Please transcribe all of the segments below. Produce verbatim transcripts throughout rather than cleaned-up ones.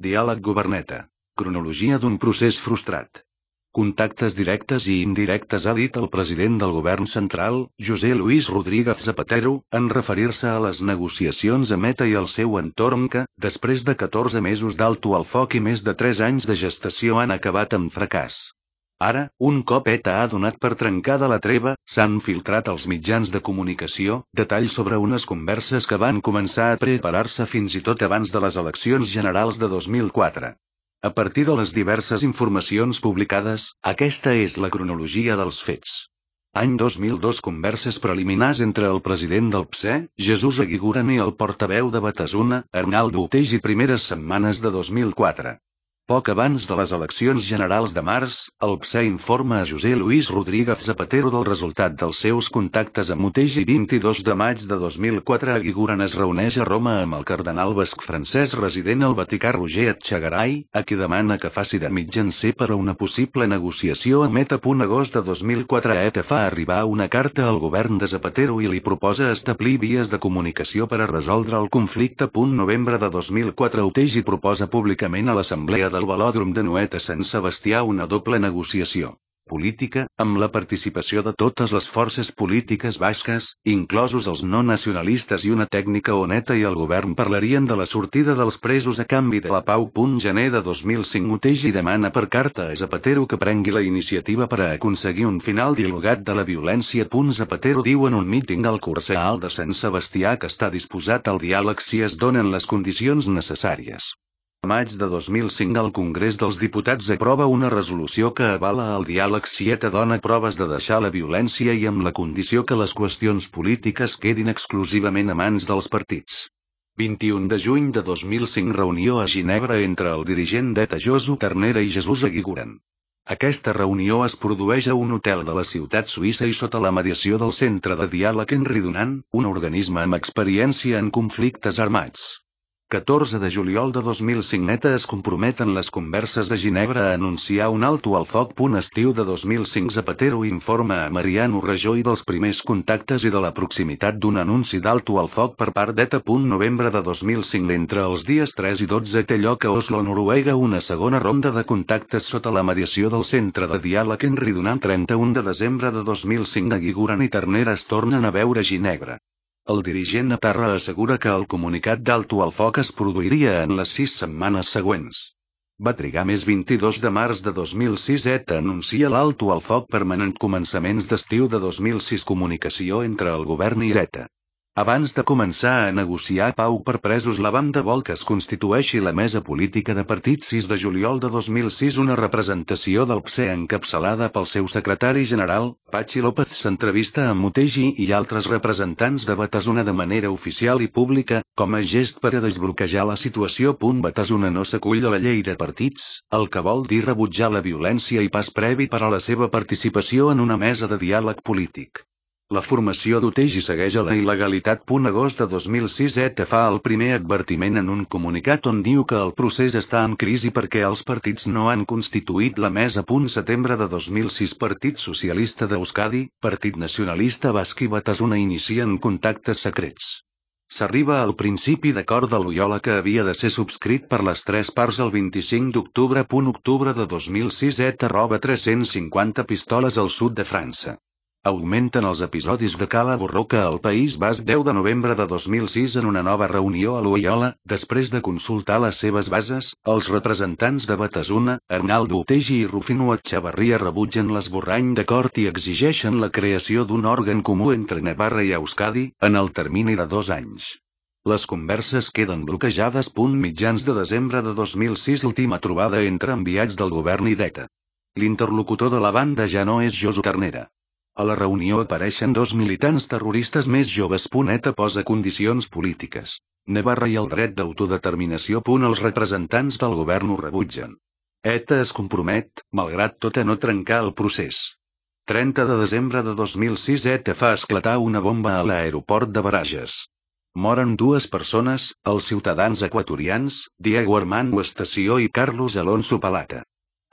Diàleg governeta. Cronologia d'un procés frustrat. Contactes directes i indirectes, ha dit el president del govern central, José Luis Rodríguez Zapatero, en referir-se a les negociacions amb ETA i el seu entorn que, després de catorze mesos d'alto al foc i més de tres anys de gestació, han acabat amb fracàs. Ara, un cop ETA ha donat per trencada la treva, s'han filtrat als mitjans de comunicació detalls sobre unes converses que van començar a preparar-se fins i tot abans de les eleccions generals de dos mil quatre. A partir de les diverses informacions publicades, aquesta és la cronologia dels fets. Any dos mil dos, converses preliminars entre el president del P S E, Jesús Eguiguren, i el portaveu de Batasuna, Arnaldo Otegi. Primeres setmanes de dos mil quatre. Poc abans de les eleccions generals de març, el P S E informa a José Luis Rodríguez Zapatero del resultat dels seus contactes amb Otegi. vint-i-dos de maig de dos mil quatre, Eguiguren es reuneix a Roma amb el cardenal basc francès resident al Vaticà, Roger Etxegaray, a qui demana que faci de mitjancer per a una possible negociació amb ETA. Agost de dos mil quatre, ETA fa arribar una carta al govern de Zapatero i li proposa establir vies de comunicació per a resoldre el conflicte. Novembre de dos mil quatre, Otegi proposa públicament a l'Assemblea del Velòdrom de Nuet a Sant Sebastià una doble negociació política, amb la participació de totes les forces polítiques basques, inclosos els no nacionalistes, i una tècnica on ETA i el govern parlarien de la sortida dels presos a canvi de la pau. Gener de dos mil cinc, Otegi demana per carta a Zapatero que prengui la iniciativa per a aconseguir un final dialogat de la violència. Zapatero diu en un míting al Curseal de Sant Sebastià que està disposat al diàleg si es donen les condicions necessàries. A maig de dos mil cinc, el Congrés dels Diputats aprova una resolució que avala el diàleg si ETA dona proves de deixar la violència i amb la condició que les qüestions polítiques quedin exclusivament a mans dels partits. vint-i-un de juny de dos mil cinc, reunió a Ginebra entre el dirigent d'ETA Josu Ternera i Jesús Eguiguren. Aquesta reunió es produeix a un hotel de la ciutat suïssa i sota la mediació del Centre de Diàleg Henry Dunant, un organisme amb experiència en conflictes armats. catorze de juliol de dos mil cinc, ETA es compromet en les converses de Ginebra a anunciar un alto al foc. Estiu de dos mil cinc, Zapatero informa a Mariano Rajoy dels primers contactes i de la proximitat d'un anunci d'alto al foc per part d'ETA. Novembre de dos mil cinc, entre els dies tres i dotze té lloc a Oslo, Noruega, una segona ronda de contactes sota la mediació del Centre de Diàleg Henry Dunant. trenta-un de desembre de dos mil cinc, Eguiguren i Ternera es tornen a veure a Ginebra. El dirigent etarra assegura que el comunicat d'alto al foc es produiria en les sis setmanes següents. Va trigar més. vint-i-dos de març de dos mil sis, ETA anuncia l'alto al foc permanent. Començaments d'estiu de dos mil sis, comunicació entre el govern i ETA. Abans de començar a negociar pau per presos, la banda vol que es constitueixi la mesa política de partits. sis de juliol de dos mil sis, una representació del P S E encapçalada pel seu secretari general, Patxi López, s'entrevista amb Otegi i altres representants de Batasuna de manera oficial i pública, com a gest per a desbloquejar la situació. Batasuna no s'acull a la llei de partits, el que vol dir rebutjar la violència i pas previ per a la seva participació en una mesa de diàleg polític. La formació d'Otegi segueix a la il·legalitat. Agost de dos mil sis, ETA fa el primer advertiment en un comunicat on diu que el procés està en crisi perquè els partits no han constituït la mesa. Setembre de dos mil sis, Partit Socialista d'Euskadi, Partit Nacionalista Basc i Batasuna inicien contactes secrets. S'arriba al principi d'acord de Loyola que havia de ser subscrit per les tres parts el vint-i-cinc d'octubre. Octubre de dos mil sis, ETA roba tres-cents cinquanta pistoles al sud de França. Augmenten els episodis de cala borroca al País Basc. Deu de novembre de dos mil sis, en una nova reunió a Loyola, després de consultar les seves bases, els representants de Batasuna, Arnaldo Otegi i Rufino Etxebarria, rebutgen l'esborrany d'acord i exigeixen la creació d'un òrgan comú entre Navarra i Euskadi, en el termini de dos anys. Les converses queden bloquejades. Mitjans de desembre de dos mil sis, l'última trobada entre enviats del govern i d'ETA. L'interlocutor de la banda ja no és Josu Ternera. A la reunió apareixen dos militants terroristes més joves. ETA posa condicions polítiques. Navarra i el dret d'autodeterminació. Els representants del govern ho rebutgen. ETA es compromet, malgrat tot, a no trencar el procés. trenta de desembre de dos mil sis, ETA fa esclatar una bomba a l'aeroport de Barajas. Moren dues persones, els ciutadans equatorians, Diego Armando Estació i Carlos Alonso Palata.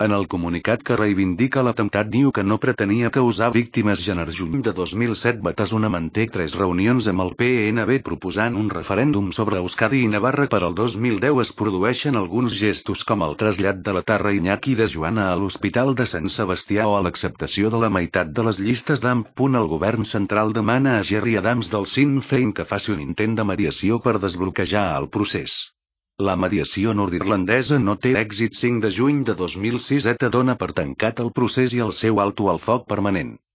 En el comunicat que reivindica l'atemptat diu que no pretenia causar víctimes. Gener juny de dos mil set Batasuna manté tres reunions amb el P N B proposant un referèndum sobre Euskadi i Navarra per al dos mil deu. Es produeixen alguns gestos com el trasllat de la Terra Iñaki de Joana a l'Hospital de Sant Sebastià o a l'acceptació de la meitat de les llistes d'A M P. El govern central demana a Gerry Adams del Sinn Féin que faci un intent de mediació per desbloquejar el procés. La mediació nord-irlandesa no té èxit. cinc de juny de dos mil sis ETA dona per tancat el procés i el seu alto al foc permanent.